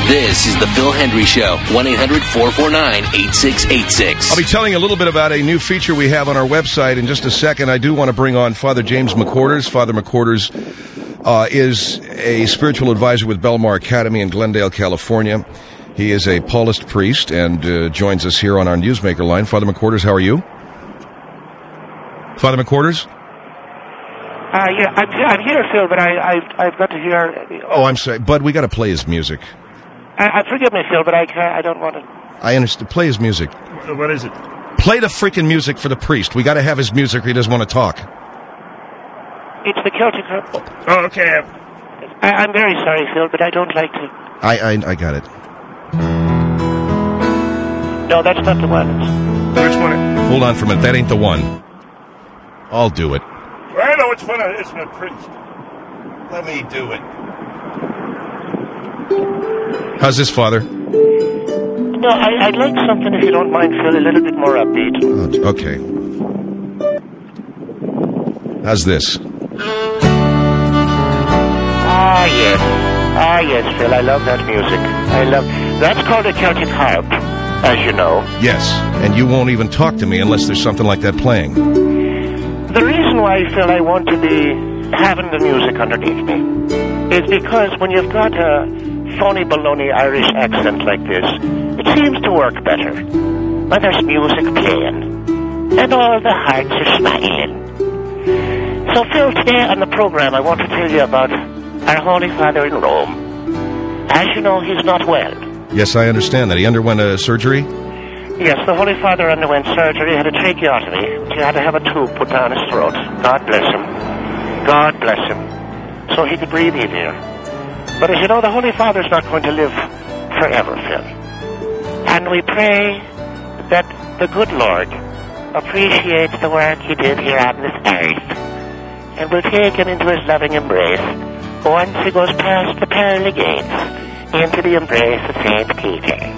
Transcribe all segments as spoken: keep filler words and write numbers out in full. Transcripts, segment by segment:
This is the Phil Hendry Show, one eight hundred four four nine eight six eight six. I'll be telling you a little bit about a new feature we have on our website in just a second. I do want to bring on Father James McQuarters. Father McQuarters uh, is a spiritual advisor with Belmar Academy in Glendale, California. He is a Paulist priest and uh, joins us here on our Newsmaker line. Father McQuarters, how are you? Father McQuarters? Uh, yeah, I'm, I'm here, Phil, but I, I, I've got to hear... Oh, I'm sorry, Bud, we got to play his music. I, I forgive me, Phil, but I can't, I don't want to... I understand. Play his music. What is it? Play the freaking music for the priest. We got to have his music or he doesn't want to talk. It's the Celtic Harp. Oh, okay. I, I'm very sorry, Phil, but I don't like to... I, I, I got it. No, that's not the one. It's... Which one? Hold on for a minute. That ain't the one. I'll do it. I know which one it is, my priest. Let me do it. How's this, Father? No, I, I'd like something, if you don't mind, Phil, a little bit more upbeat. Oh, okay. How's this? Ah, yes. Ah, yes, Phil, I love that music. I love... That's called a Celtic harp, as you know. Yes, and you won't even talk to me unless there's something like that playing. The reason why, Phil, I want to be having the music underneath me is because when you've got a phony baloney Irish accent like this, it seems to work better when there's music playing and all the hearts are smiling. So, Phil, today on the program I want to tell you about our Holy Father in Rome. As you know, he's not well. Yes, I understand that. He underwent a surgery? Yes, the Holy Father underwent surgery, had a tracheotomy. He had to have a tube put down his throat. God bless him. God bless him. So he could breathe easier. But as you know, the Holy Father's not going to live forever, Phil. And we pray that the good Lord appreciates the work he did here on this earth and will take him into his loving embrace once he goes past the pearly gates into the embrace of Saint Peter.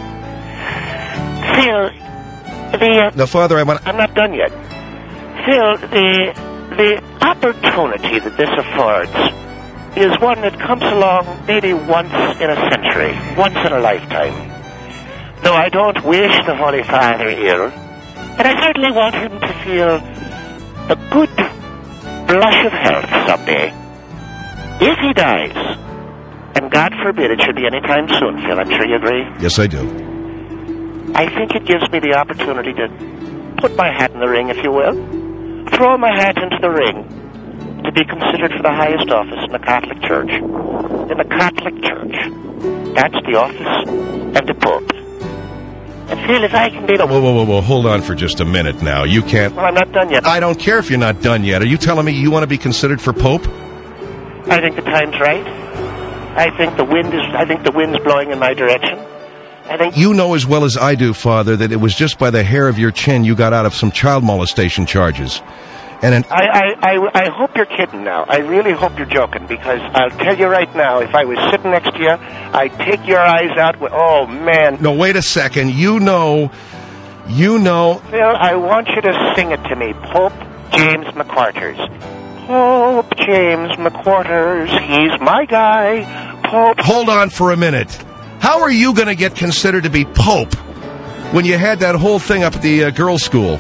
Phil, the... Uh, no, Father, I want... I'm not done yet. Phil, the, the opportunity that this affords is one that comes along maybe once in a century, once in a lifetime. Though I don't wish the Holy Father ill, and I certainly want him to feel the good blush of health someday. If he dies, and God forbid it should be any time soon, Phil, I'm sure you agree? Yes, I do. I think it gives me the opportunity to put my hat in the ring, if you will. Throw my hat into the ring to be considered for the highest office in the Catholic Church. In the Catholic Church. That's the office of the Pope. And Phil, if I can be the... Whoa, whoa, whoa, whoa. Hold on for just a minute now. You can't... Well, I'm not done yet. I don't care if you're not done yet. Are you telling me you want to be considered for Pope? I think the time's right. I think the wind is... I think the wind's blowing in my direction. I think... You know as well as I do, Father, that it was just by the hair of your chin you got out of some child molestation charges. And an... I, I, I, I hope you're kidding now. I really hope you're joking, because I'll tell you right now, if I was sitting next to you, I'd take your eyes out with... Oh, man. No, wait a second. You know... You know... Phil, I want you to sing it to me. Pope James McQuarters. Pope James McQuarters. He's my guy. Pope... Hold on for a minute. How are you going to get considered to be Pope when you had that whole thing up at the uh, girls' school?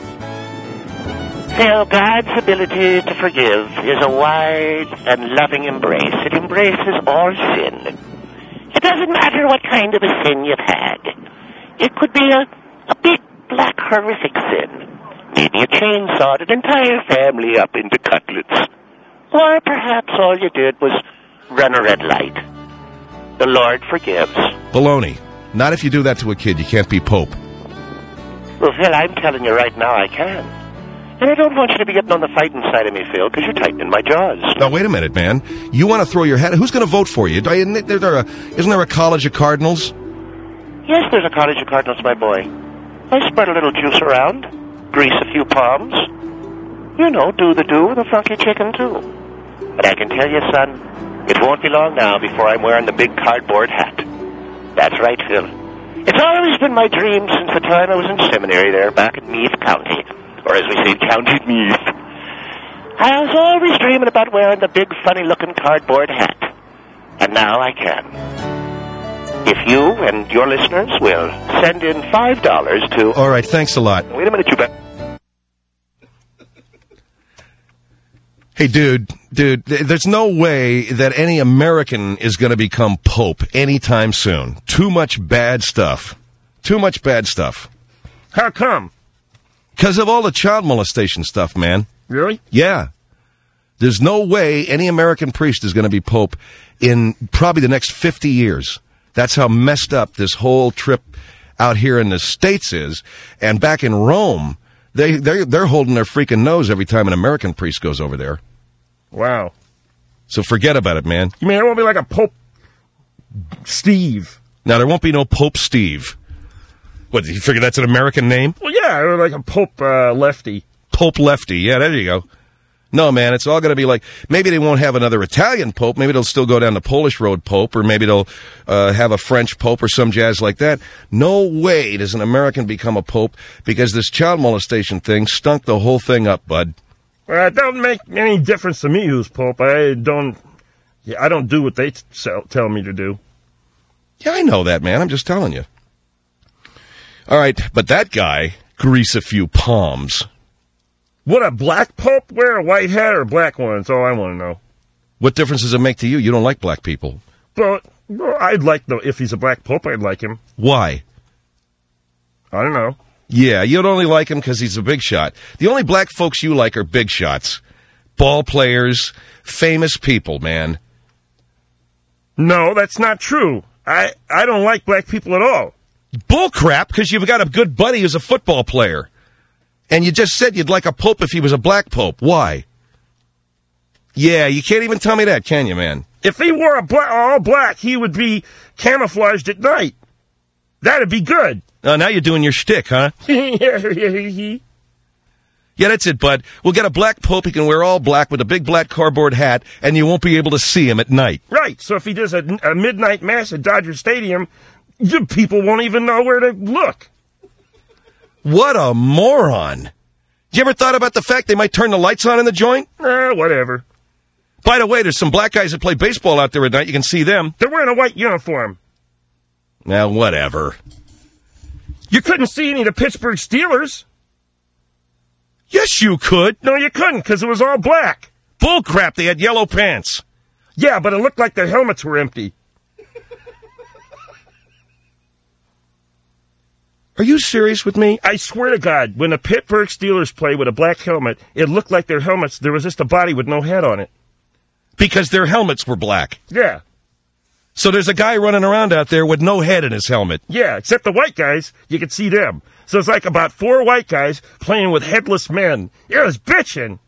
Phil, God's ability to forgive is a wide and loving embrace. It embraces all sin. It doesn't matter what kind of a sin you've had. It could be a, a big, black, horrific sin. Maybe you chainsawed an entire family up into cutlets. Or perhaps all you did was run a red light. The Lord forgives. Baloney. Not if you do that to a kid. You can't be Pope. Well, Phil, I'm telling you right now I can. And I don't want you to be getting on the fighting side of me, Phil, because you're tightening my jaws. Now, wait a minute, man. You want to throw your hat... Who's going to vote for you? Isn't there, a, isn't there a College of Cardinals? Yes, there's a College of Cardinals, my boy. I spread a little juice around, grease a few palms. You know, do the do with a funky chicken, too. But I can tell you, son, it won't be long now before I'm wearing the big cardboard hat. That's right, Phil. It's always been my dream since the time I was in seminary there back in Meath County. Or as we say, County Meath. I was always dreaming about wearing the big, funny-looking cardboard hat. And now I can. if you and your listeners will send in five dollars to... All right, thanks a lot. Wait a minute, you bet. Hey, dude, dude, there's no way that any American is going to become Pope anytime soon. Too much bad stuff. Too much bad stuff. How come? Because of all the child molestation stuff, man. Really? Yeah. There's no way any American priest is going to be Pope in probably the next fifty years. That's how messed up this whole trip out here in the States is. And back in Rome, they, they're, they're holding their freaking nose every time an American priest goes over there. Wow. So forget about it, man. You mean it won't be like a Pope Steve? Now, there won't be no Pope Steve. What, you figure that's an American name? Well, yeah, or like a Pope uh, Lefty. Pope Lefty. Yeah, there you go. No, man, it's all going to be like, maybe they won't have another Italian Pope. Maybe they'll still go down the Polish Road Pope, or maybe they'll uh, have a French Pope or some jazz like that. No way does an American become a Pope, because this child molestation thing stunk the whole thing up, bud. Well, it don't make any difference to me who's Pope. I don't, yeah, I don't do what they t- tell me to do. Yeah, I know that, man. I'm just telling you. All right, but that guy, grease a few palms. Would a black Pope wear a white hat or a black one? That's all I want to know. What difference does it make to you? You don't like black people. But well, I'd like, though, if he's a black Pope, I'd like him. Why? I don't know. Yeah, you'd only like him because he's a big shot. The only black folks you like are big shots. Ball players, famous people, man. No, that's not true. I, I don't like black people at all. Bull crap, because you've got a good buddy who's a football player. And you just said you'd like a pope if he was a black pope. Why? Yeah, you can't even tell me that, can you, man? If he wore a bla- all black, he would be camouflaged at night. That'd be good. Oh, now you're doing your shtick, huh? Yeah, Yeah, that's it, bud. We'll get a black pope. He can wear all black with a big black cardboard hat, and you won't be able to see him at night. Right. So if he does a, a midnight mass at Dodger Stadium, you people won't even know where to look. What a moron. You ever thought about the fact they might turn the lights on in the joint? Eh, whatever. By the way, there's some black guys that play baseball out there at night. You can see them. They're wearing a white uniform. Now, whatever. You couldn't see any of the Pittsburgh Steelers. Yes, you could. No, you couldn't, because it was all black. Bull crap, they had yellow pants. Yeah, but it looked like their helmets were empty. Are you serious with me? I swear to God, when the Pittsburgh Steelers play with a black helmet, it looked like their helmets, there was just a body with no head on it. Because their helmets were black. Yeah. So there's a guy running around out there with no head in his helmet. Yeah, except the white guys, you could see them. So it's like about four white guys playing with headless men. It was bitching.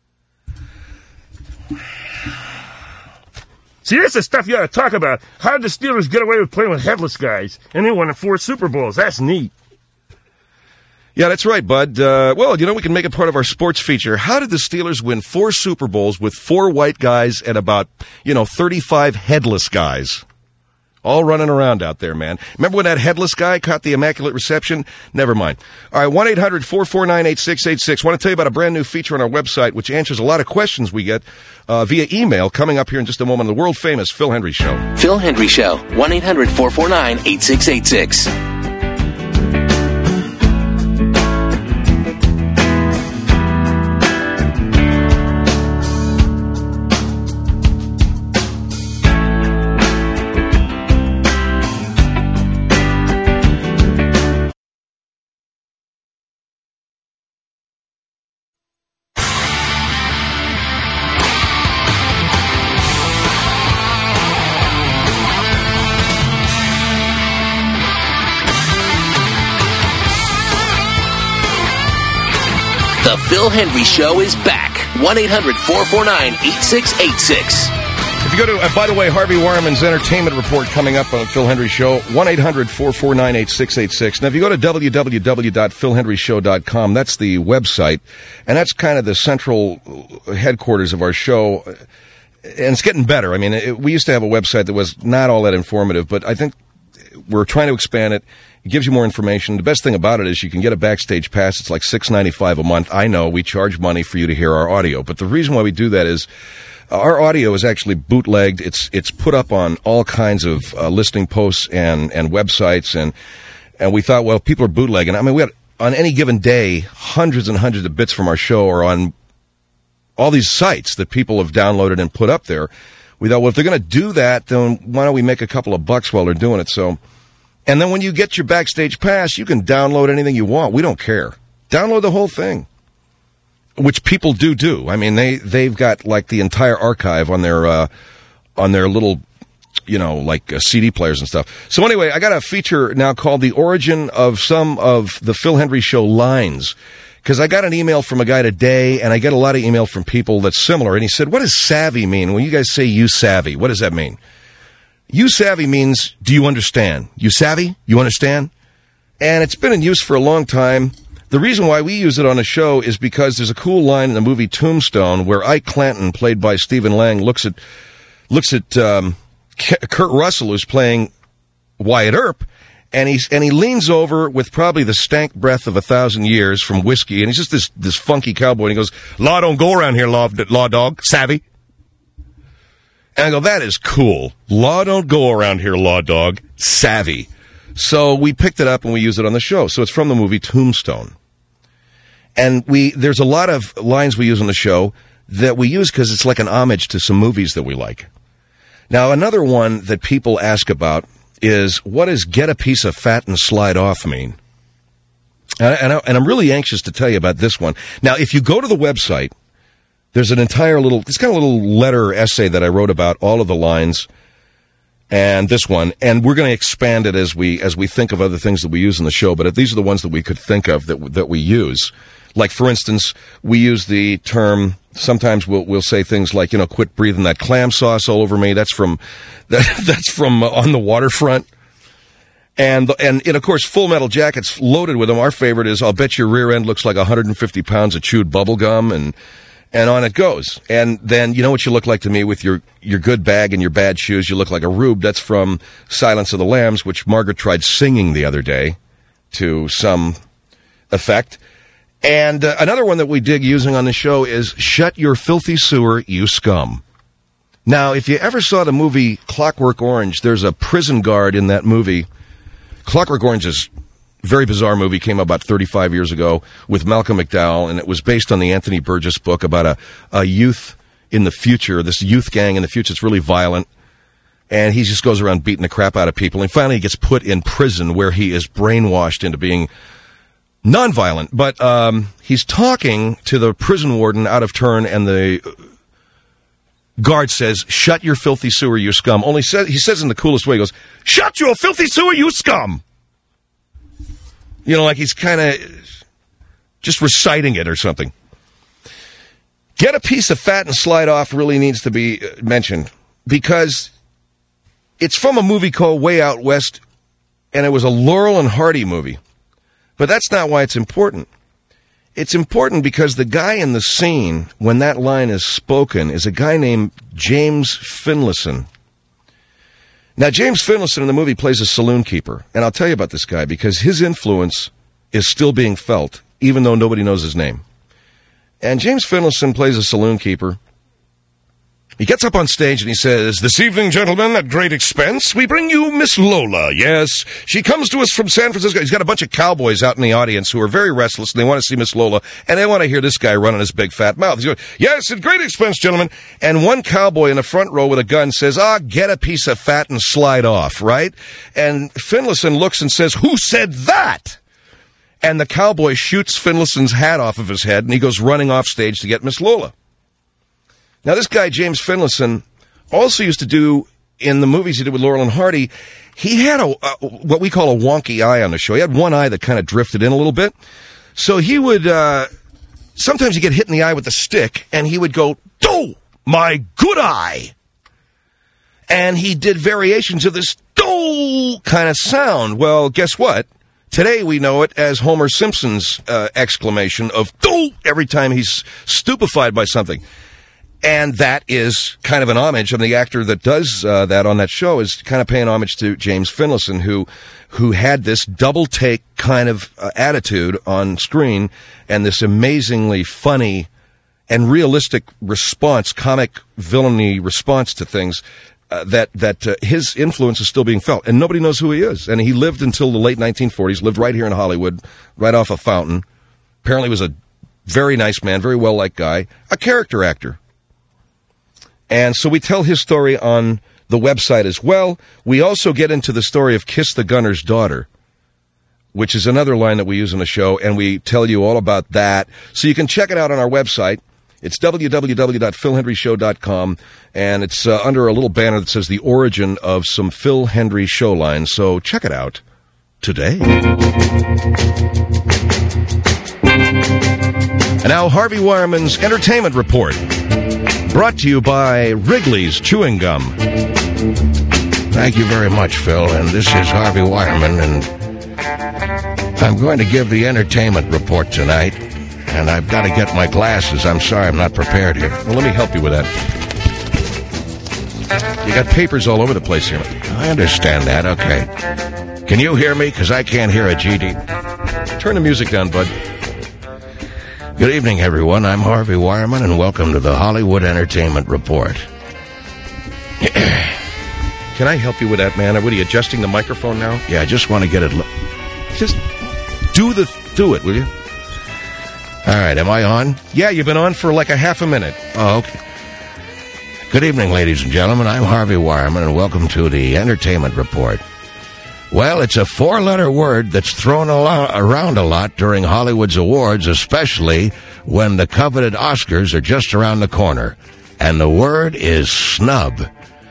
See, this is stuff you ought to talk about. How did the Steelers get away with playing with headless guys? And they won four Super Bowls. That's neat. Yeah, that's right, bud. Uh, well, you know, we can make it part of our sports feature. How did the Steelers win four Super Bowls with four white guys and about, you know, thirty-five headless guys? All running around out there, man. Remember when that headless guy caught the Immaculate Reception? Never mind. All right, one eight hundred four four nine eight six eight six. I want to tell you about a brand new feature on our website which answers a lot of questions we get uh, via email coming up here in just a moment. The world-famous Phil Hendrie Show. Phil Hendrie Show, one eight hundred four four nine eight six eight six. The Phil Hendrie Show is back. one eight hundred four four nine eight six eight six. If you go to, uh, by the way, Harvey Warman's entertainment report coming up on the Phil Hendrie Show, one eight hundred four four nine eight six eight six. Now, if you go to w w w dot phil hendrie show dot com, that's the website, and that's kind of the central headquarters of our show, and it's getting better. I mean, it, we used to have a website that was not all that informative, but I think we're trying to expand it. It gives you more information. The best thing about it is you can get a backstage pass. It's like six ninety-five a month. I know we charge money for you to hear our audio, but the reason why we do that is Our audio is actually bootlegged. It's it's put up on all kinds of uh, listing posts and, and websites, and and we thought, well, people are bootlegging. I mean, we had, on any given day, hundreds and hundreds of bits from our show are on all these sites that people have downloaded and put up there. We thought, well, if they're going to do that, then why don't we make a couple of bucks while they're doing it? So, and then when you get your Backstage Pass, you can download anything you want. We don't care. Download the whole thing. Which people do do. I mean, they, they've got, like, the entire archive on their, uh, on their little, you know, like, uh, C D players and stuff. So anyway, I got a feature now called The Origin of Some of the Phil Hendrie Show Lines. Because I got an email from a guy today, and I get a lot of email from people that's similar. And he said, what does savvy mean? When you guys say you savvy, what does that mean? You savvy means, do you understand? You savvy? You understand? And it's been in use for a long time. The reason why we use it on the show is because there's a cool line in the movie Tombstone where Ike Clanton, played by Stephen Lang, looks at looks at um, Kurt Russell, who's playing Wyatt Earp, and he's and he leans over with probably the stank breath of a thousand years from whiskey, and he's just this this funky cowboy, and he goes, "Law don't go around here, law law dog, savvy." And I go, that is cool. Law don't go around here, law dog, savvy. So we picked it up and we used it on the show. So it's from the movie Tombstone. And we there's a lot of lines we use on the show that we use because it's like an homage to some movies that we like. Now, another one that people ask about is, what does get a piece of fat and slide off mean? And, and, I, and I'm really anxious to tell you about this one. Now, if you go to the website, there's an entire little, it's kind of a little letter essay that I wrote about all of the lines and this one, and we're going to expand it as we as we think of other things that we use in the show, but these are the ones that we could think of that that we use. Like, for instance, we use the term, sometimes we'll we'll say things like, you know, quit breathing that clam sauce all over me. That's from that, that's from uh, On the Waterfront. And, and, and, of course, Full Metal Jacket's loaded with them. Our favorite is, I'll bet your rear end looks like one hundred fifty pounds of chewed bubble gum, and and on it goes. And then, you know what you look like to me with your, your good bag and your bad shoes? You look like a rube. That's from Silence of the Lambs, which Margaret tried singing the other day to some effect. And uh, another one that we dig using on the show is, shut your filthy sewer, you scum. Now, if you ever saw the movie Clockwork Orange, there's a prison guard in that movie. Clockwork Orange is a very bizarre movie, came out about thirty-five years ago with Malcolm McDowell, and it was based on the Anthony Burgess book about a, a youth in the future, this youth gang in the future. It's really violent, and he just goes around beating the crap out of people, and finally he gets put in prison where he is brainwashed into being nonviolent. But um, he's talking to the prison warden out of turn, and the guard says, shut your filthy sewer, you scum. Only says, he says in the coolest way, he goes, shut your filthy sewer, you scum. You know, like he's kind of just reciting it or something. Get a piece of fat and slide off really needs to be mentioned because it's from a movie called Way Out West, and it was a Laurel and Hardy movie. But that's not why it's important. It's important because the guy in the scene, when that line is spoken, is a guy named James Finlayson. Now, James Finlayson in the movie plays a saloon keeper, and I'll tell you about this guy because his influence is still being felt, even though nobody knows his name. And James Finlayson plays a saloon keeper. He gets up on stage and he says, this evening, gentlemen, at great expense, we bring you Miss Lola. Yes, she comes to us from San Francisco. He's got a bunch of cowboys out in the audience who are very restless, and they want to see Miss Lola, and they want to hear this guy running his big fat mouth. He's going, yes, at great expense, gentlemen. And one cowboy in the front row with a gun says, ah, get a piece of fat and slide off, right? And Finlayson looks and says, who said that? And the cowboy shoots Finlayson's hat off of his head, and he goes running off stage to get Miss Lola. Now, this guy, James Finlayson, also used to do, in the movies he did with Laurel and Hardy, he had a, a what we call a wonky eye on the show. He had one eye that kind of drifted in a little bit. So he would, uh, sometimes he'd get hit in the eye with a stick, and he would go, "Do my good eye." And he did variations of this "do" kind of sound. Well, guess what? Today we know it as Homer Simpson's uh, exclamation of "do" every time he's stupefied by something. And that is kind of an homage. I mean, the actor that does uh, that on that show is kind of paying homage to James Finlayson, who who had this double take kind of uh, attitude on screen and this amazingly funny and realistic response, comic villainy response to things, uh, that that uh, his influence is still being felt, and nobody knows who he is. And he lived until the late nineteen forties, lived right here in Hollywood, right off a fountain. Apparently was a very nice man, very well-liked guy, a character actor. And so we tell his story on the website as well. We also get into the story of Kiss the Gunner's daughter, which is another line that we use in the show, and we tell you all about that. So you can check it out on our website. It's w w w dot phil hendry show dot com, and it's uh, under a little banner that says the origin of some Phil Hendry show lines. So check it out today. And now Harvey Wireman's Entertainment Report, brought to you by Wrigley's Chewing Gum. Thank you very much, Phil, and this is Harvey Wireman, and I'm going to give the entertainment report tonight, and I've got to get my glasses. I'm sorry, I'm not prepared here. Well, let me help you with that. You got papers all over the place here. I understand that, okay. Can you hear me? Because I can't hear a G D. Turn the music down, bud. Good evening, everyone. I'm Harvey Wireman, and welcome to the Hollywood Entertainment Report. Can I help you with that, man? Are you adjusting the microphone now? Yeah, I just want to get it... Lo- just do the do it, will you? All right, am I on? Yeah, you've been on for like a half a minute. Oh, okay. Good evening, ladies and gentlemen. I'm Harvey Wireman, and welcome to the Entertainment Report. Well, it's a four-letter word that's thrown a lot, around a lot during Hollywood's awards, especially when the coveted Oscars are just around the corner. And the word is snub.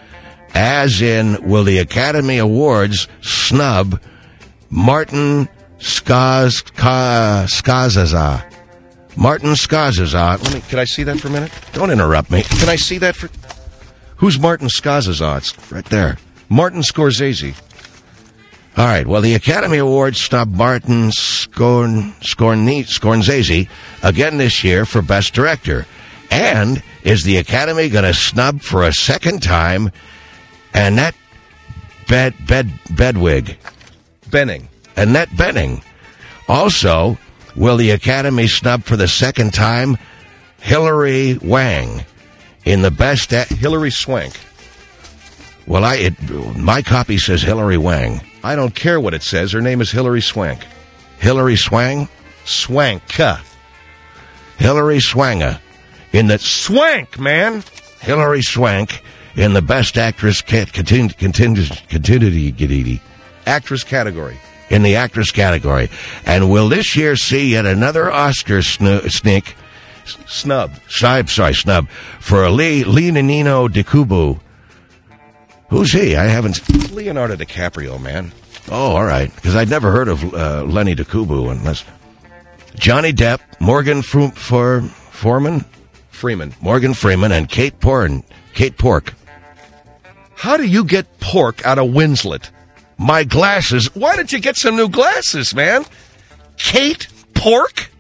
As in, will the Academy Awards snub Martin Skaz, Skazaza? Martin Skazaza. Let me, can I see that for a minute? Don't interrupt me. Can I see that for... Who's Martin Skazaza? It's right there. Martin Scorsese. All right, well, the Academy Awards snubbed Martin Scorn, Scorni, Scorsese again this year for Best Director. And is the Academy going to snub for a second time Annette Bed, Bed, Bedwig? Benning. Annette Bening. Also, will the Academy snub for the second time Hilary Wang in the Best... A- Hilary Swank. Well, I it, my copy says Hilary Wang. I don't care what it says. Her name is Hilary Swank. Hilary Swang? Swanka. Hilary Swanga. In the... Swank, man! Hilary Swank in the Best Actress Contingency... Contingency... Actress category. In the actress category. And will this year see yet another Oscar snu- sneak... Snub. Snub, sorry, snub. For Lee, Lee Nino DiCubo. Who's he? I haven't... Leonardo DiCaprio, man. Oh, all right. Because I'd never heard of uh, Lenny DiCubo unless... Johnny Depp, Morgan Fru- for Foreman? Freeman. Morgan Freeman and Kate Porn, Kate Pork. How do you get pork out of Winslet? My glasses. Why did you get some new glasses, man? Kate Pork?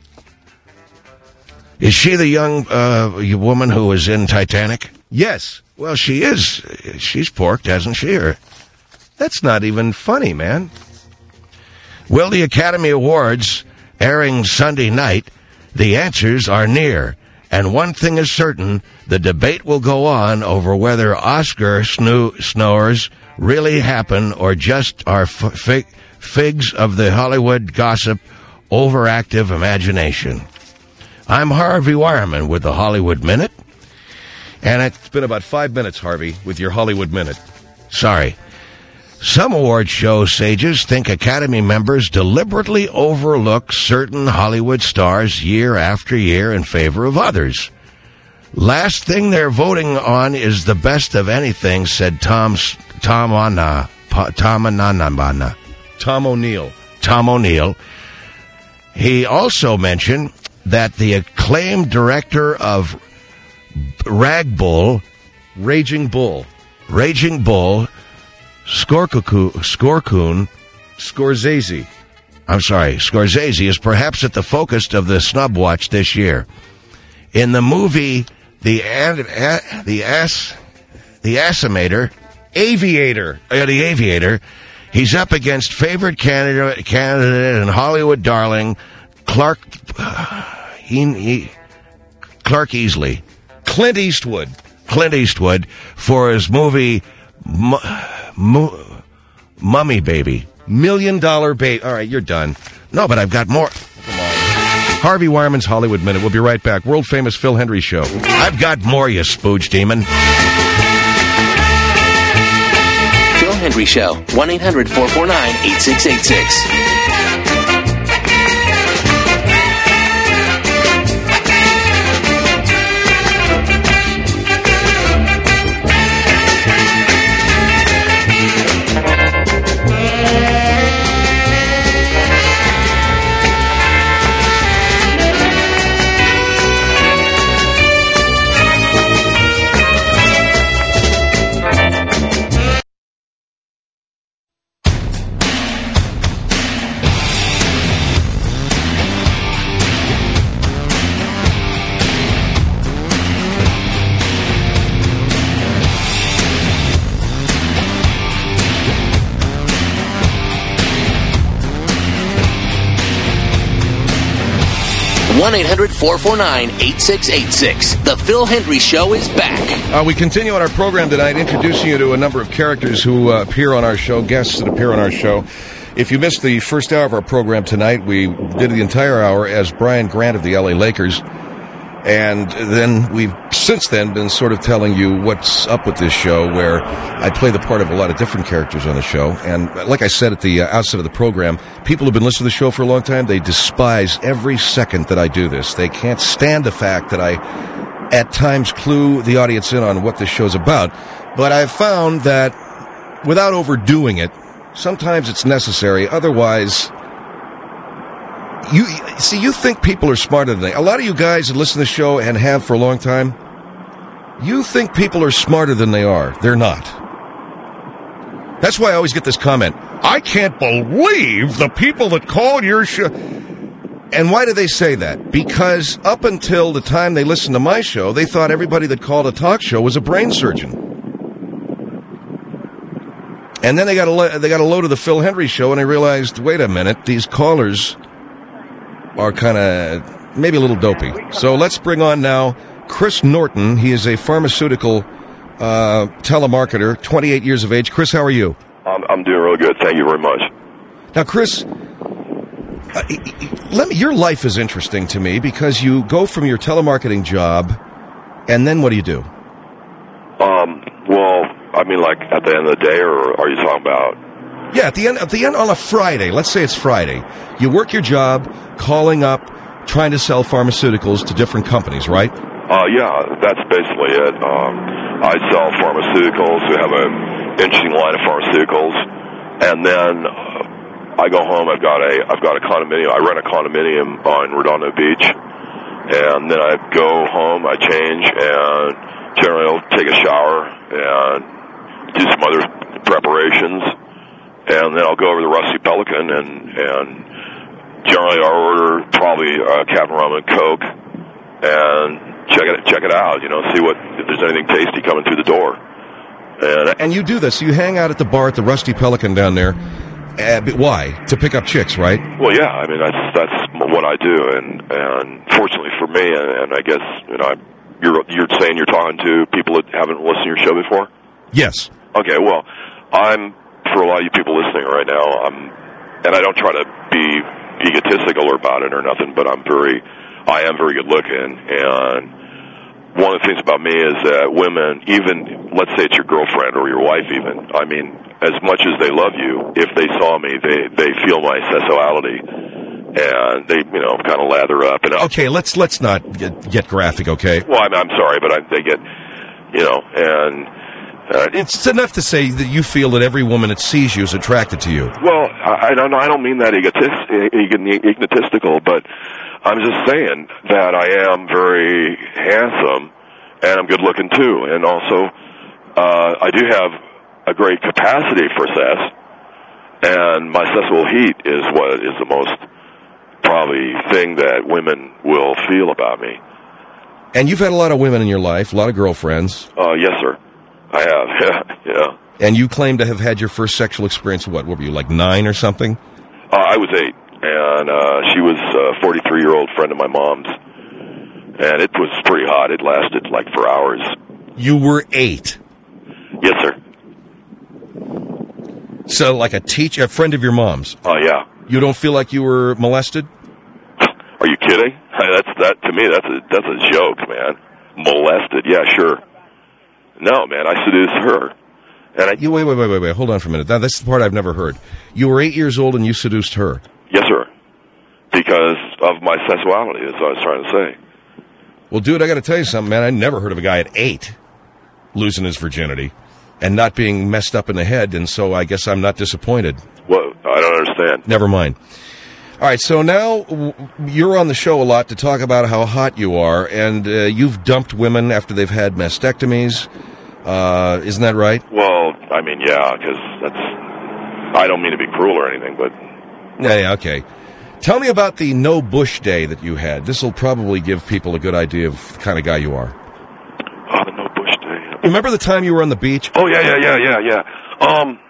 Is she the young uh, woman who was in Titanic? Yes. Well, she is. She's porked, hasn't she? Or... That's not even funny, man. Will the Academy Awards airing Sunday night? The answers are near. And one thing is certain, the debate will go on over whether Oscar snoo- snores really happen or just are f- fig- figs of the Hollywood gossip overactive imagination. I'm Harvey Wireman with the Hollywood Minute. And it's been about five minutes, Harvey, with your Hollywood Minute. Sorry. Some award show sages think Academy members deliberately overlook certain Hollywood stars year after year in favor of others. Last thing they're voting on is the best of anything, said Tom Tom Anna, Tom Anana, Tom O'Neill. Tom O'Neill. He also mentioned that the acclaimed director of Rag Bull, Raging Bull, Raging Bull, Scorcoon, Scorcoon, Scorsese. I'm sorry, Scorsese is perhaps at the focus of the snub watch this year. In the movie, the uh, the ass, the Assimator, Aviator, uh, the Aviator, he's up against favorite candidate, candidate and Hollywood darling Clark. Uh, he, he, Clark Easley. Clint Eastwood. Clint Eastwood for his movie Mu- Mu- Mummy Baby. Million Dollar Baby. All right, you're done. No, but I've got more. Come on. Harvey Wireman's Hollywood Minute. We'll be right back. World-famous Phil Hendry Show. I've got more, you spooge demon. Phil Hendry Show. one eight hundred four four nine eight six eight six. one eight hundred four four nine eight six eight six. The Phil Hendry Show is back. Uh, we continue on our program tonight, introducing you to a number of characters who uh, appear on our show, guests that appear on our show. If you missed the first hour of our program tonight, we did the entire hour as Brian Grant of the L A Lakers. And then we've since then been sort of telling you what's up with this show, where I play the part of a lot of different characters on the show. And like I said at the uh, outset of the program, people who've been listening to the show for a long time, they despise every second that I do this. They can't stand the fact that I at times clue the audience in on what this show's about. But I've found that without overdoing it, sometimes it's necessary. Otherwise, you see, you think people are smarter than they. A lot of you guys that listen to the show and have for a long time, you think people are smarter than they are. They're not. That's why I always get this comment. I can't believe the people that call your show. And why do they say that? Because up until the time they listened to my show, they thought everybody that called a talk show was a brain surgeon. And then they got a, they got a load of the Phil Hendry Show, and they realized, wait a minute, these callers are kind of maybe a little dopey. So let's bring on now Chris Norton. He is a pharmaceutical uh, telemarketer, twenty-eight years of age. Chris, how are you? I'm, I'm doing real good. Thank you very much. Now, Chris, uh, let me, your life is interesting to me because you go from your telemarketing job, and then what do you do? Um. Well, I mean, like at the end of the day, or are you talking about? Yeah, at the end, at the end on a Friday. Let's say it's Friday. You work your job, calling up, trying to sell pharmaceuticals to different companies, right? Uh, yeah, that's basically it. Um, I sell pharmaceuticals. We have an interesting line of pharmaceuticals, and then uh, I go home. I've got a, I've got a condominium. I rent a condominium on Redondo Beach, and then I go home. I change, and generally I'll take a shower and do some other preparations. And then I'll go over to Rusty Pelican, and, and generally I'll order probably uh, Captain Rum and Coke, and check it check it out. You know, see what if there's anything tasty coming through the door. And and you do this. You hang out at the bar at the Rusty Pelican down there. Uh, but why? To pick up chicks, right? Well, yeah. I mean, that's that's what I do, and and fortunately for me, and, and I guess you know, I'm, you're you're saying you're talking to people that haven't listened to your show before. Yes. Okay. Well, I'm. For a lot of you people listening right now, I'm, and I don't try to be egotistical about it or nothing, but I'm very, I am very good looking, and one of the things about me is that women, even, let's say it's your girlfriend or your wife even, I mean, as much as they love you, if they saw me, they, they feel my sexuality, and they, you know, kind of lather up. And okay, let's let's not get, get graphic, okay? Well, I'm, I'm sorry, but I, they get, you know, and... Uh, it's enough to say that you feel that every woman that sees you is attracted to you. Well, I, I don't. I don't mean that egotist, egotistical, but I'm just saying that I am very handsome and I'm good looking too, and also uh, I do have a great capacity for sex, and my sexual heat is what is the most probably thing that women will feel about me. And you've had a lot of women in your life, a lot of girlfriends. Uh, yes, sir. I have, yeah, yeah. And you claim to have had your first sexual experience, what, what were you, like nine or something? Uh, I was eight, and uh, she was a forty-three-year-old friend of my mom's. and it was pretty hot. It lasted like for hours. You were eight. Yes, sir. So, like a teacher, a friend of your mom's. Oh, yeah. You don't feel like you were molested? Are you kidding? That's that to me. That's a that's a joke, man. Molested? Yeah, sure. No, man. I seduced her. And I, you wait, wait, wait, wait, wait. Hold on for a minute. Now, that's the part I've never heard. You were eight years old and you seduced her. Yes, sir. Because of my sexuality, is what I was trying to say. Well, dude, I got to tell you something, man. I never heard of a guy at eight losing his virginity and not being messed up in the head, and so I guess I'm not disappointed. Well, I don't understand. Never mind. All right, so now w- you're on the show a lot to talk about how hot you are, and uh, you've dumped women after they've had mastectomies. Uh, isn't that right? Well, I mean, yeah, because that's... I don't mean to be cruel or anything, but... Yeah, yeah, okay. Tell me about the no bush day that you had. This will probably give people a good idea of the kind of guy you are. Oh, the no bush day. Remember the time you were on the beach? Oh, yeah, yeah, yeah, yeah, yeah. Um...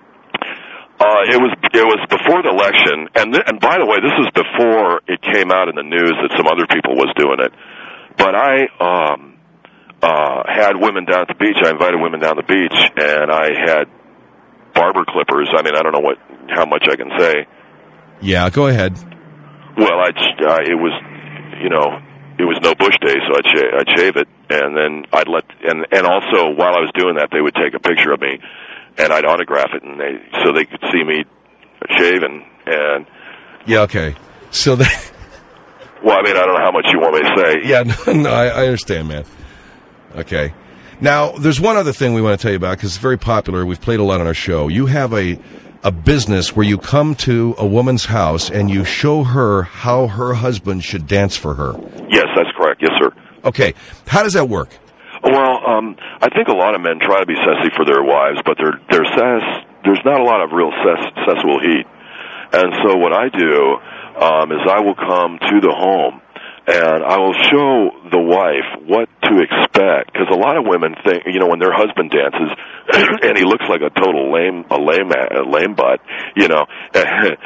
Uh, it was it was before the election, and th- and by the way, this was before it came out in the news that some other people was doing it. But I um, uh, had women down at the beach. I invited women down the beach, and I had barber clippers. I mean, I don't know what how much I can say. Yeah, go ahead. Well, I uh, it was you know it was no bush day, so I'd sh- I'd shave it, and then I'd let and and also while I was doing that, they would take a picture of me. And I'd autograph it, and they so they could see me shaving. And yeah, okay. So they. Well, I mean, I don't know how much you want me to say. Yeah, no, no I, I understand, man. Okay. Now, there's one other thing we want to tell you about because it's very popular. We've played a lot on our show. You have a a business where you come to a woman's house and you show her how her husband should dance for her. Yes, that's correct. Yes, sir. Okay. How does that work? Well, um, I think a lot of men try to be sassy for their wives, but they're, they're sass, there's not a lot of real sass, sexual heat. And so what I do um, is I will come to the home, and I will show the wife what to expect. Because a lot of women think, you know, when their husband dances, and he looks like a total lame, a lame, a lame butt, you know, uh,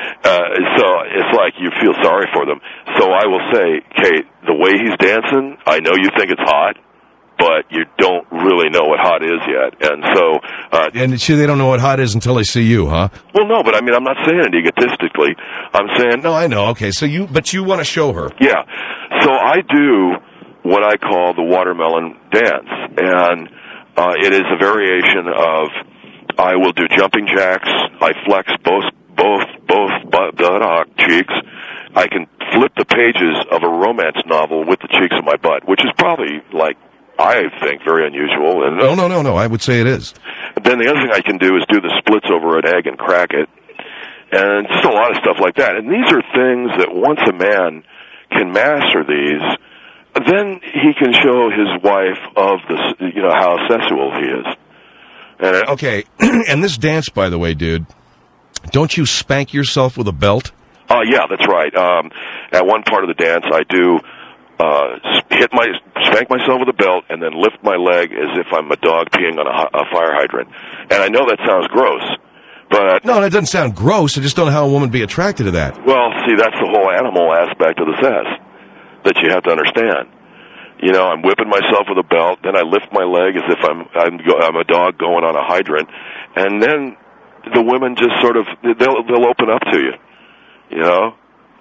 so it's like you feel sorry for them. So I will say, Kate, the way he's dancing, I know you think it's hot, but you don't really know what hot is yet. And so... Uh, and see, they don't know what hot is until they see you, huh? Well, no, but I mean, I'm not saying it egotistically. I'm saying... No, I know. Okay, so you... But you want to show her. Yeah. So I do what I call the watermelon dance. And uh, it is a variation of... I will do jumping jacks. I flex both, both, both buttock cheeks. I can flip the pages of a romance novel with the cheeks of my butt, which is probably, like... I think very unusual. And no, no, no, no. I would say it is. Then the other thing I can do is do the splits over an egg and crack it, and just a lot of stuff like that. And these are things that once a man can master these, then he can show his wife of the, you know, how sexual he is. And it, okay, and this dance, by the way, dude, don't you spank yourself with a belt? Oh, uh, yeah, that's right. Um, at one part of the dance, I do. Uh, hit my, spank myself with a belt, and then lift my leg as if I'm a dog peeing on a, a fire hydrant. And I know that sounds gross, but... No, that doesn't sound gross. I just don't know how a woman would be attracted to that. Well, see, that's the whole animal aspect of the sass that you have to understand. You know, I'm whipping myself with a belt, then I lift my leg as if I'm, I'm, I'm a dog going on a hydrant, and then the women just sort of, they'll, they'll open up to you, you know?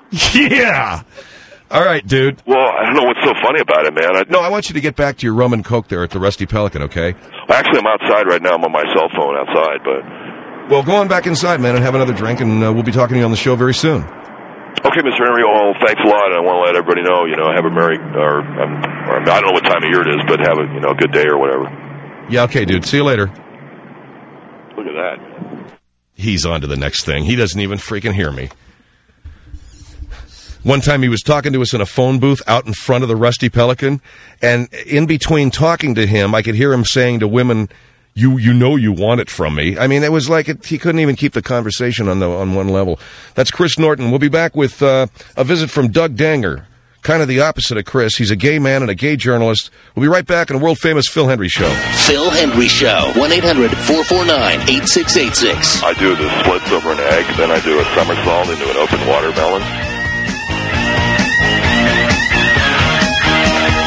Yeah! All right, dude. Well, I don't know what's so funny about it, man. I, no, I want you to get back to your rum and coke there at the Rusty Pelican, okay? Actually, I'm outside right now. I'm on my cell phone outside, but... Well, go on back inside, man, and have another drink, and uh, we'll be talking to you on the show very soon. Okay, Mister Henry. Well, thanks a lot, and I want to let everybody know, you know, have a merry... Or, um, or I don't know what time of year it is, but have a, you know, good day or whatever. Yeah, okay, dude. See you later. Look at that. He's on to the next thing. He doesn't even freaking hear me. One time he was talking to us in a phone booth out in front of the Rusty Pelican, and in between talking to him, I could hear him saying to women, you you know you want it from me. I mean, it was like it, he couldn't even keep the conversation on the on one level. That's Chris Norton. We'll be back with uh, a visit from Doug Danger, kind of the opposite of Chris. He's a gay man and a gay journalist. We'll be right back on a world-famous Phil Hendry Show. Phil Hendry Show, one eight hundred four four nine eight six eight six. I do the splits over an egg, then I do a somersault into an open watermelon.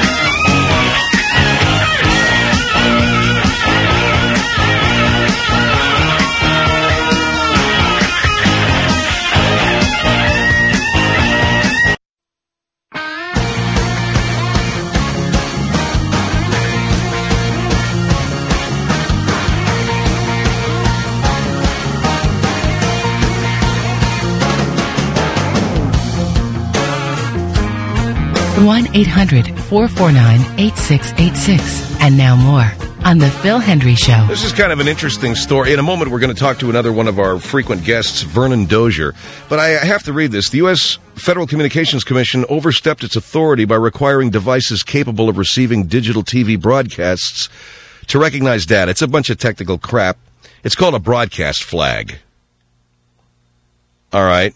one eight hundred four four nine eight six eight six. And now more on The Phil Hendrie Show. This is kind of an interesting story. In a moment, we're going to talk to another one of our frequent guests, Vernon Dozier. But I have to read this. The U S Federal Communications Commission overstepped its authority by requiring devices capable of receiving digital T V broadcasts to recognize data. It's a bunch of technical crap. It's called a broadcast flag. All right.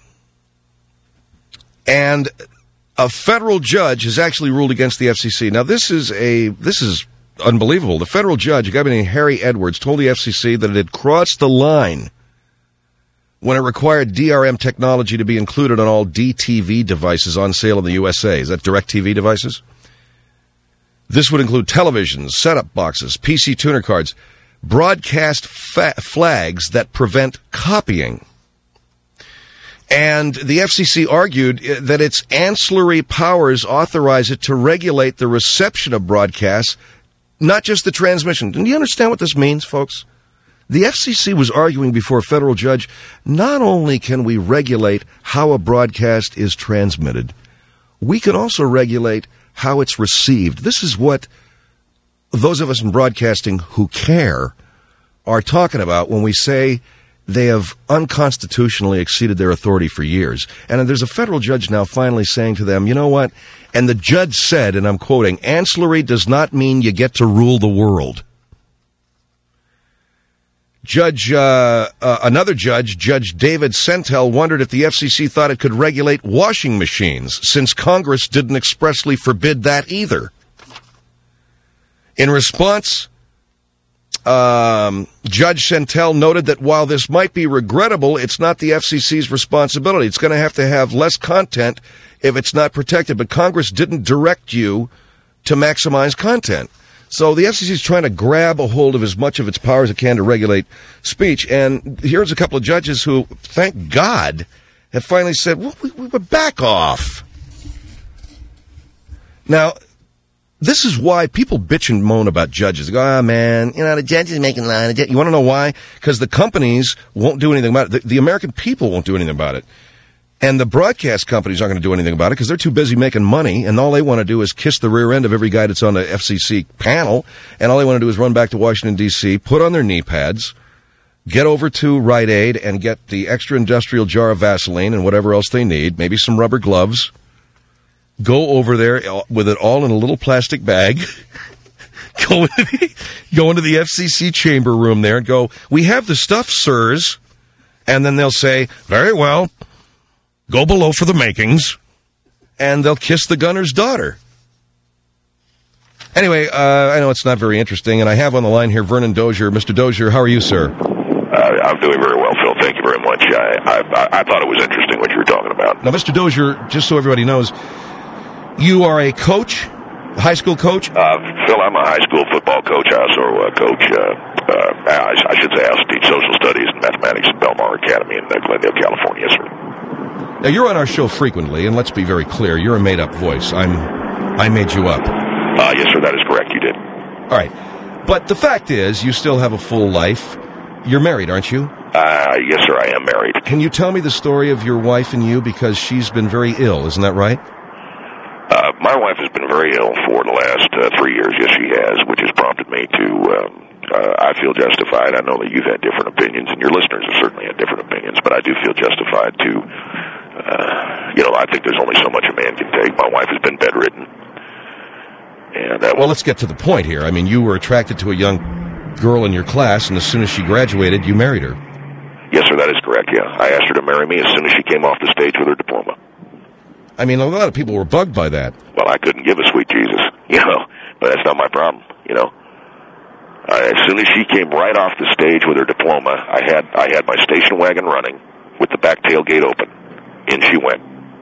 And a federal judge has actually ruled against the F C C. Now, this is a this is unbelievable. The federal judge, a guy named Harry Edwards, told the F C C that it had crossed the line when it required D R M technology to be included on all D T V devices on sale in the U S A. Is that DirecTV devices? This would include televisions, set-up boxes, P C tuner cards, broadcast fa- flags that prevent copying. And the F C C argued that its ancillary powers authorize it to regulate the reception of broadcasts, not just the transmission. Do you understand what this means, folks? The F C C was arguing before a federal judge, not only can we regulate how a broadcast is transmitted, we can also regulate how it's received. This is what those of us in broadcasting who care are talking about when we say they have unconstitutionally exceeded their authority for years. And there's a federal judge now finally saying to them, you know what? And the judge said, and I'm quoting, ancillary does not mean you get to rule the world. Judge, uh, uh, another judge, Judge David Sentel, wondered if the F C C thought it could regulate washing machines, since Congress didn't expressly forbid that either. In response, um, Judge Sentel noted that while this might be regrettable, it's not the F C C's responsibility. It's going to have to have less content if it's not protected, but Congress didn't direct you to maximize content. So the F C C is trying to grab a hold of as much of its power as it can to regulate speech. And here's a couple of judges who, thank God, have finally said, well, we, we, back off. Now, this is why people bitch and moan about judges. They go, ah, oh, man, you know, the judge is making a line. You want to know why? Because the companies won't do anything about it. The, the American people won't do anything about it. And the broadcast companies aren't going to do anything about it because they're too busy making money, and all they want to do is kiss the rear end of every guy that's on the F C C panel, and all they want to do is run back to Washington, D C, put on their knee pads, get over to Rite Aid and get the extra industrial jar of Vaseline and whatever else they need, maybe some rubber gloves, go over there with it all in a little plastic bag, go, into the, go into the F C C chamber room there and go, we have the stuff, sirs, and then they'll say, very well, go below for the makings, and they'll kiss the gunner's daughter. Anyway, uh, I know it's not very interesting, and I have on the line here Vernon Dozier. Mister Dozier, how are you, sir? Uh, I'm doing very well, Phil. Thank you very much. I, I, I thought it was interesting what you were talking about. Now, Mister Dozier, just so everybody knows, you are a coach, a high school coach? Uh, Phil, I'm a high school football coach. I also uh, coach, uh, uh, I, I should say I also teach social studies and mathematics at Belmar Academy in uh, Glendale, California, sir. Now, you're on our show frequently, and let's be very clear, you're a made-up voice. I'm, I made you up. Uh, yes, sir, that is correct, you did. All right. But the fact is, you still have a full life. You're married, aren't you? Uh, yes, sir, I am married. Can you tell me the story of your wife and you, because she's been very ill, isn't that right? Uh, my wife has been very ill for the last uh, three years, yes, she has, which has prompted me to, um, uh, I feel justified. I know that you've had different opinions, and your listeners have certainly had different opinions, but I do feel justified to... Uh, you know, I think there's only so much a man can take. My wife has been bedridden. And that well, let's get to the point here. I mean, you were attracted to a young girl in your class, and as soon as she graduated, you married her. Yes, sir, that is correct, yeah. I asked her to marry me as soon as she came off the stage with her diploma. I mean, a lot of people were bugged by that. Well, I couldn't give a sweet Jesus, you know, but that's not my problem, you know. Uh, as soon as she came right off the stage with her diploma, I had I had my station wagon running with the back tailgate open. In she went.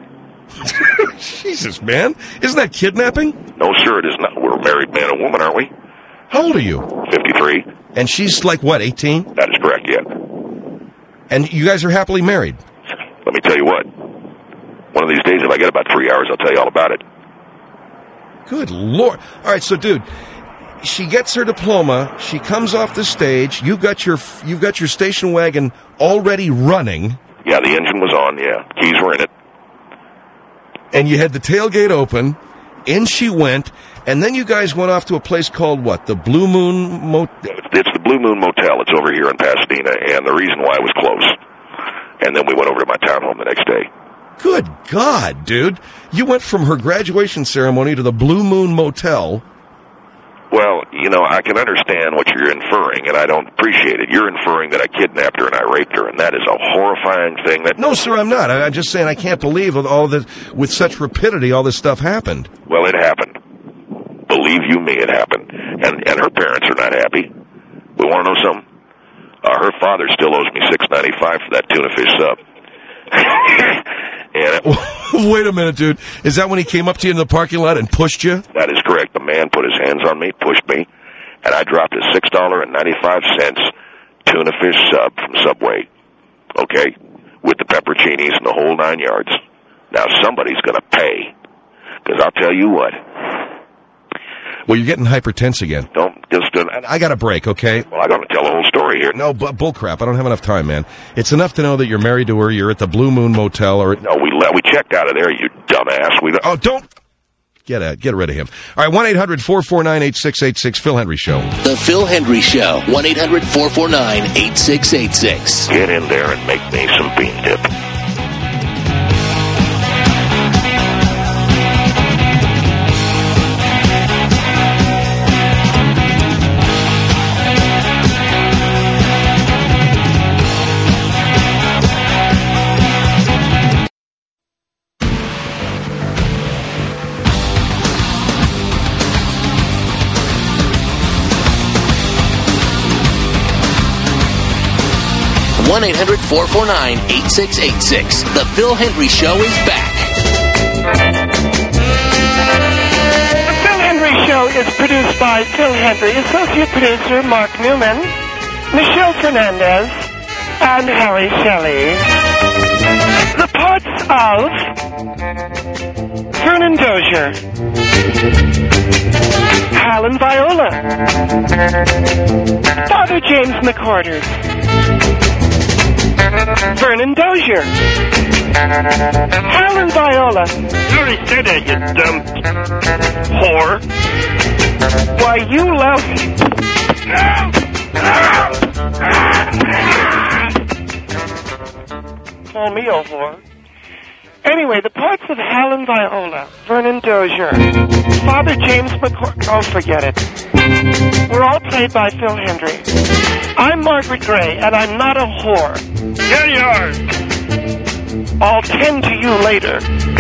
Jesus, man. Isn't that kidnapping? No, sir, it is not. We're a married man and woman, aren't we? How old are you? fifty-three. And she's like, what, eighteen? That is correct, yeah. And you guys are happily married? Let me tell you what. One of these days, if I get about three hours, I'll tell you all about it. Good Lord. All right, so, dude, she gets her diploma. She comes off the stage. You've got your, you've got your station wagon already running. Yeah, the engine was on, yeah. Keys were in it. And you had the tailgate open, In she went, and then you guys went off to a place called what? The Blue Moon Motel? It's the Blue Moon Motel. It's over here in Pasadena, and the reason why it was close. And then we went over to my townhome the next day. Good God, dude. You went from her graduation ceremony to the Blue Moon Motel. Well, you know, I can understand what you're inferring, and I don't appreciate it. You're inferring that I kidnapped her and I raped her, and that is a horrifying thing. That No, sir, I'm not. I, I'm just saying I can't believe with all this, with such rapidity, all this stuff happened. Well, it happened. Believe you me, it happened. And and her parents are not happy. We want to know something? Uh, her father still owes me six ninety-five for that tuna fish sub. and it, Wait a minute, dude. Is that when he came up to you in the parking lot and pushed you? That is correct. The man put his hands on me, pushed me, and I dropped a six dollars and ninety-five cents tuna fish sub from Subway. Okay? With the pepperoncinis and the whole nine yards. Now, somebody's going to pay. Because I'll tell you what. Well, you're getting hypertense again. Don't just. Uh, I got a break, okay? Well, I got to tell the whole story here. No, bu- bullcrap. I don't have enough time, man. It's enough to know that you're married to her. You're at the Blue Moon Motel, or no, we le- we checked out of there. You dumbass. We don't- oh, don't get out. Get rid of him. All right, one eight hundred four four nine eight six eight six. Phil Hendry Show. The Phil Hendry Show. One eight hundred four four nine eight six eight six. Get in there and make me some bean dip. one eight hundred four four nine eight six eight six. The Phil Hendry Show is back. The Phil Hendry Show is produced by Phil Hendry, associate producer Mark Newman, Michelle Fernandez, and Harry Shelley. The parts of Vernon Dozier, Alan Viola, Father James McCorders, Vernon Dozier, Alan Viola. You already said that, you dumb whore. Why, you lousy. Call me a whore. Anyway, the parts of Alan Viola, Vernon Dozier, Father James McCord. Oh, forget it. We're all played by Phil Hendry. I'm Margaret Gray, and I'm not a whore. Yeah, you are. I'll tend to you later.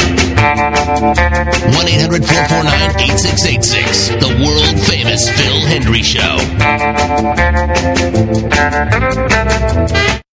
one eight hundred four four nine eight six eight six. The world famous Phil Hendry Show.